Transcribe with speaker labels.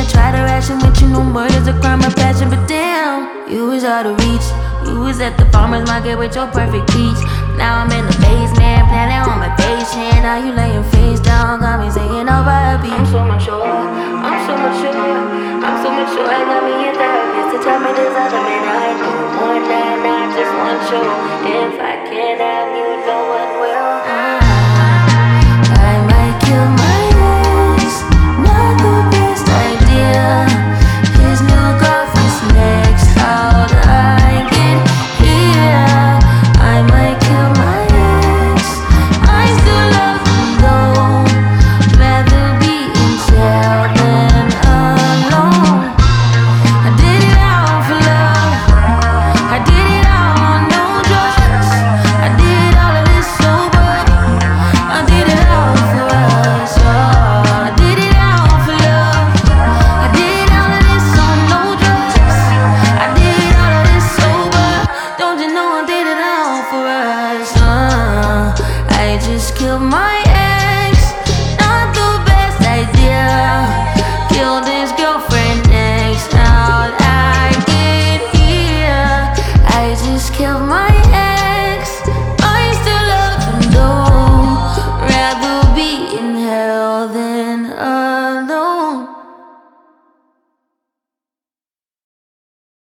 Speaker 1: I try to ration with you, no murder's a crime of passion. But damn, you was out of reach. You was at the farmer's market with your perfect peach. Now I'm in the basement, planning on my patient. Now you laying face down, got me singing over a beat. I'm so mature, I'm so mature, I'm so mature. I got me a therapist to tell me there's other men I do more than I just want you. If I can't have you, no one will. I might kill my ex, not the best idea. His new girlfriend's next, how'd I get here? I might kill my ex, I still love him though. Rather be in jail than alone. I did it all for love, I did it all on no drugs. I did all of this sober, I did it all for us. I did it all for love, I did all of this on no drugs. I did all of this sober, don't you know I did it all for us. I just killed my